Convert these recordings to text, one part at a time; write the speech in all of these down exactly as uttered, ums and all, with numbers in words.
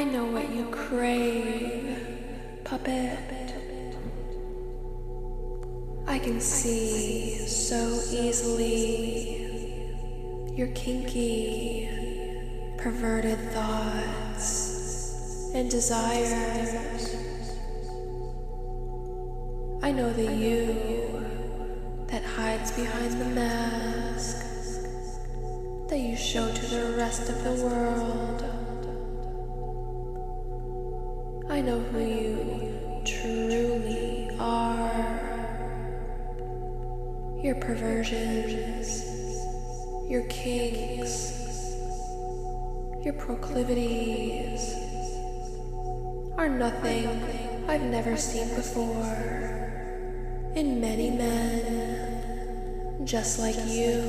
know what you crave, puppet. I can see so easily your kinky, perverted thoughts and desires. I know the you that hides behind the mask that you show to the rest of the world. I know who you truly are. Your perversions, your kinks, your proclivities are nothing I've never seen before in many men just like you.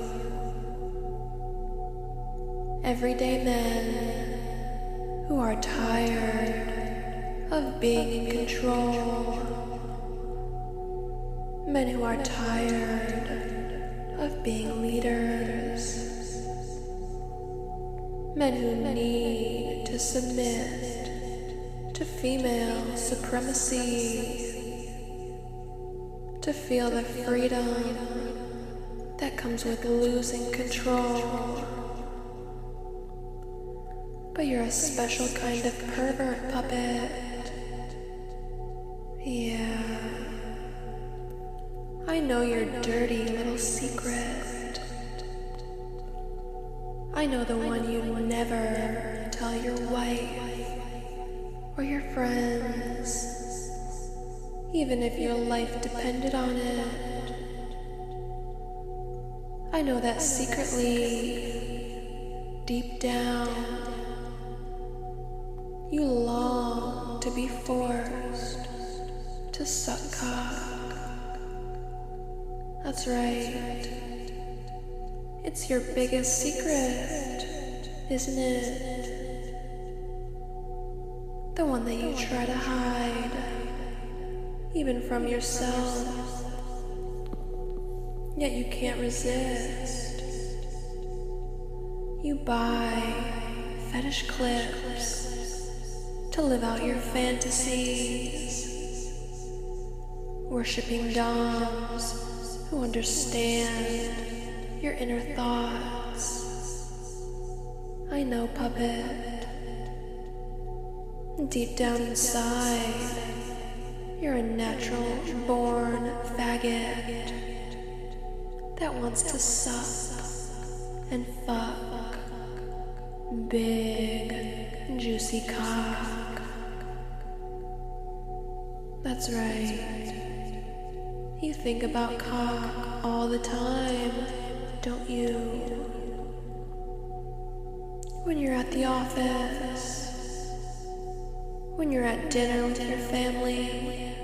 Everyday men who are tired of being in control. Men who are tired of being leaders. Men who need to submit to female supremacy. To feel the freedom that comes with losing control. But you're a special kind of pervert, puppet. Yeah. I know your dirty little secret. I know the one you never tell your wife or your friends, even if your life depended on it. I know that secretly, deep down, you long to be forced to suck cock. That's right. It's your biggest secret, isn't it? The one that you try to hide, even from yourself. Yet you can't resist. You buy fetish clips to live out your fantasies, worshipping doms who understand your inner thoughts. I know, puppet. Deep down inside, you're a natural-born faggot that wants to suck and fuck big, juicy cock. That's right. You think about cock all the time, don't you? When you're at the office, when you're at dinner with your family,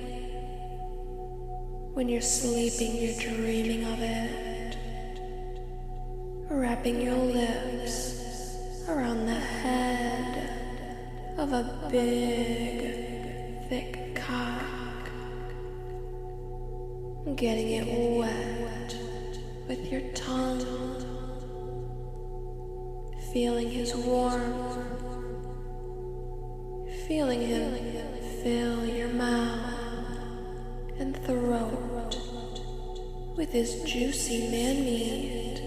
when you're sleeping, you're dreaming of it, wrapping your lips around the head of a big, thick cock. Getting it wet with your tongue, feeling his warmth, feeling him fill your mouth and throat with his juicy man meat.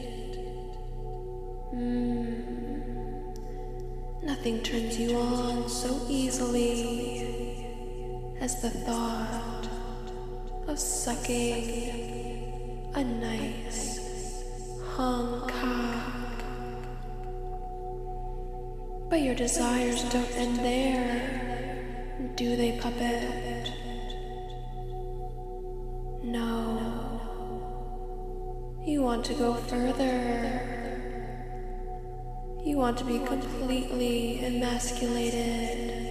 Mmm, nothing turns you on so easily as the thought of sucking a nice hung cock. But your desires don't end there, do they, puppet? No. You want to go further. You want to be completely emasculated.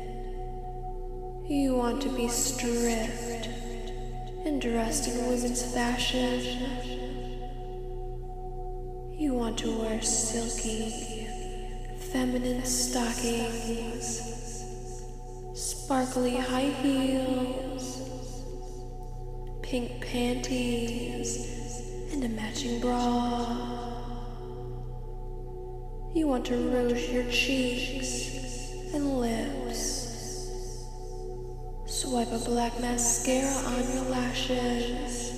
You want to be stripped and dressed in women's fashion. You want to wear silky, feminine stockings, sparkly high heels, pink panties, and a matching bra. You want to rouge your cheeks and lips. Swipe a black mascara on your lashes.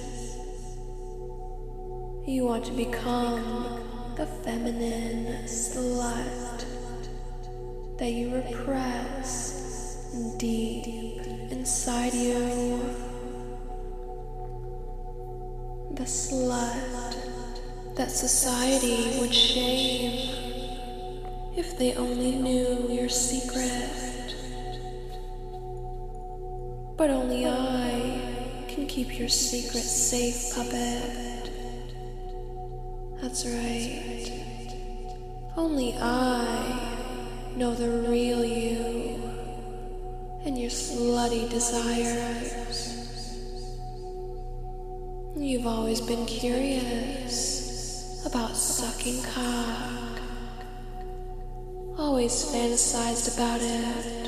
You want to become the feminine slut that you repress deep inside you. The slut that society would shame if they only knew your secret. But only I can keep your secret safe, puppet. That's right. Only I know the real you and your slutty desires. You've always been curious about sucking cock. Always fantasized about it.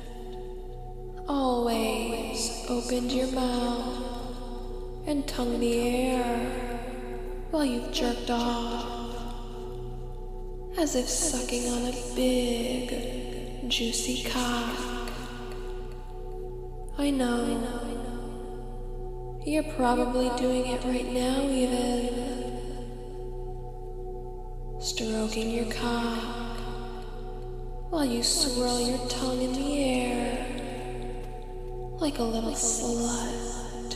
Always opened your mouth and tongued the air while you've jerked off, as if sucking on a big, juicy cock. I know. You're probably doing it right now even. Stroking your cock while you swirl your tongue in the air like a little slut.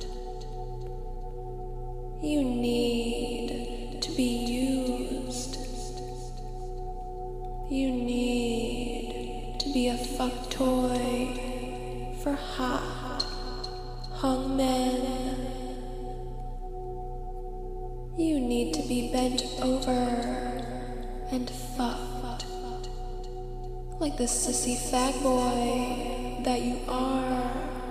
You need to be used. You need to be a fuck toy for hot, hung men. You need to be bent over and fucked like the sissy fag boy that you are.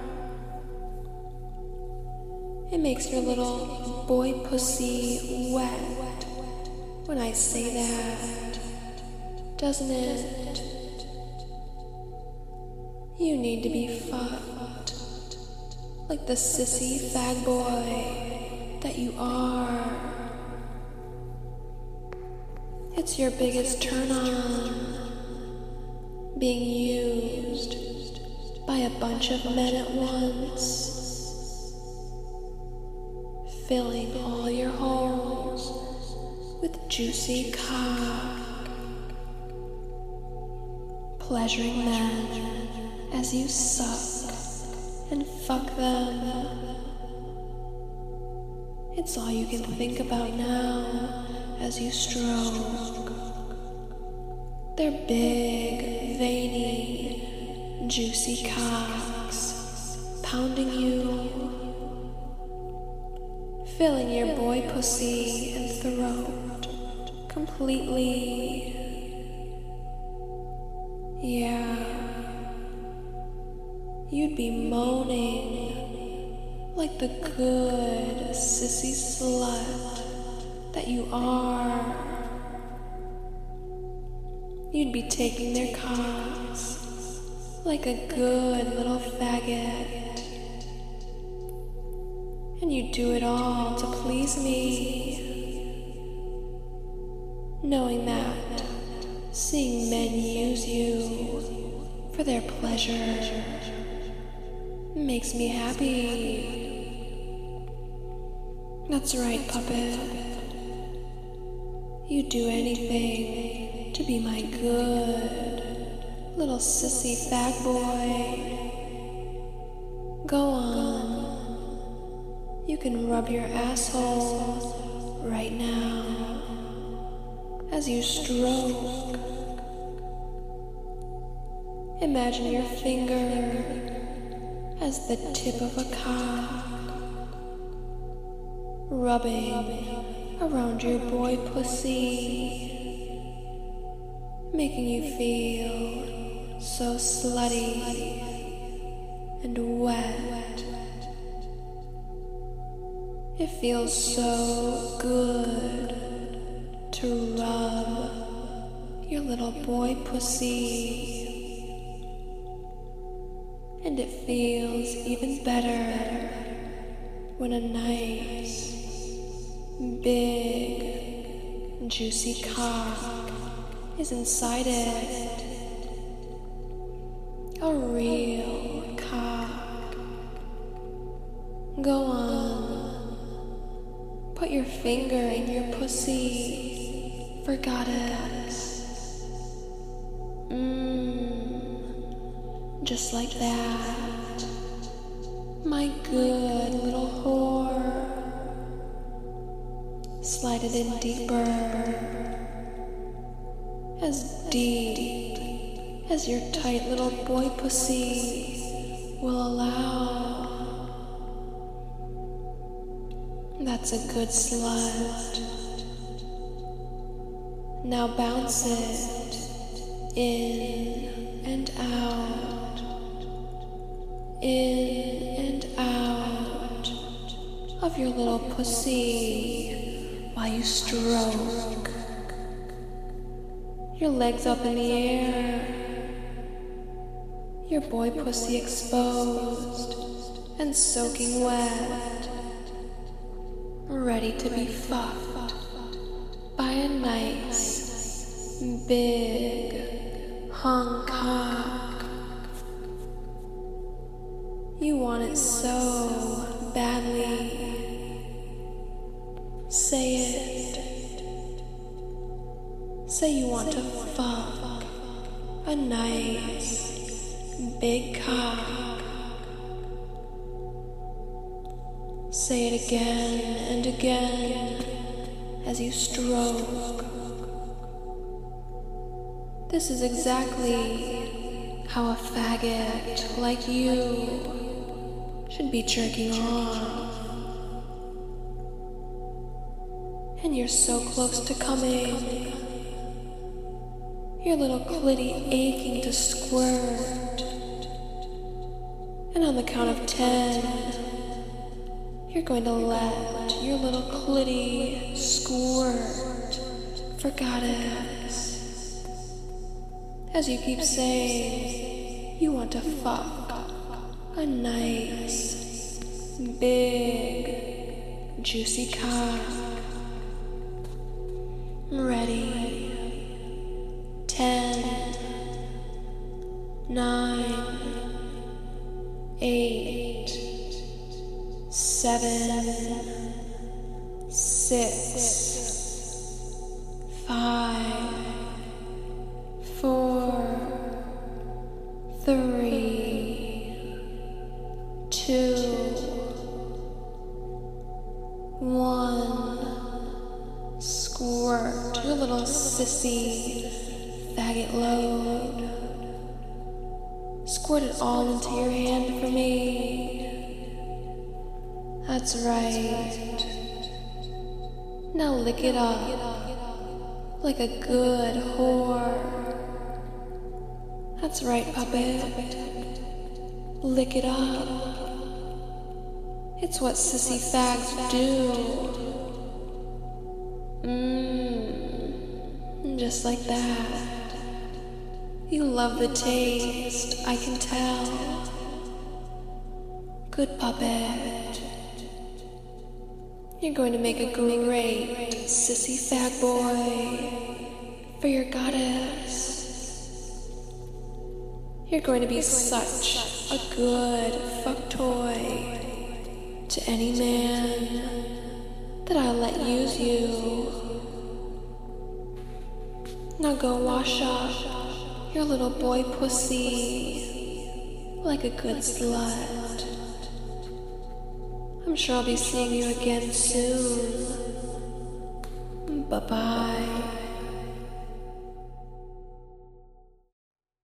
It makes your little boy pussy wet when I say that, doesn't it? You need to be fucked like the sissy fag boy that you are. It's your biggest turn on, being used by a bunch of men at once, filling all your holes with juicy cock, pleasuring them as you suck and fuck them. It's all you can think about now as you stroke their big, veiny, juicy cocks, pounding you, filling your boy pussy and throat completely. Yeah, you'd be moaning like the good sissy slut that you are. You'd be taking their cocks like a good little faggot, and you do it all to please me, knowing that seeing men use you for their pleasure makes me happy. That's right, puppet. You'd do anything to be my good little sissy fag boy. Go on. You can rub your asshole right now as you stroke. Imagine your finger as the tip of a cock, rubbing around your boy pussy, making you feel so slutty and wet. It feels so good to rub your little boy pussy. And it feels even better when a nice, big, juicy cock is inside it, a real cock. Go on, put your finger in your pussy for goddess. Mmm, just like that, my good little whore. Slide it in deeper, as deep as your tight little boy pussy will allow. That's a good slut. Now bounce it in and out, in and out of your little pussy while you stroke. Your legs up in the air, your boy pussy exposed and soaking wet, ready to be fucked by a nice, big, hung cock. You want it so badly. Say it. Say you want to fuck a nice, big cock. Say it again and again as you stroke. This is exactly how a faggot like you should be jerking off. And you're so close to coming. Your little clitty aching to squirt. And on the count of ten, you're going to let your little clitty squirt for goddess. As you keep saying, you want to fuck a nice, big, juicy cock. Ready. Ten, nine, eight, seven, six, five, four, three, two, one. Squirt your little sissy faggot load. Squirt it all into your hand for me. That's right. Now lick it up like a good whore. That's right, puppet. Lick it up. It's what sissy fags do. Mmm, just like that. You love the taste, I can tell. Good puppet. You're going to make a great sissy fag boy for your goddess. You're going to be such a good fuck toy to any man that I'll let use you. Now go wash up your little boy pussy like a good slut. I'm sure I'll be seeing you again soon. Bye-bye.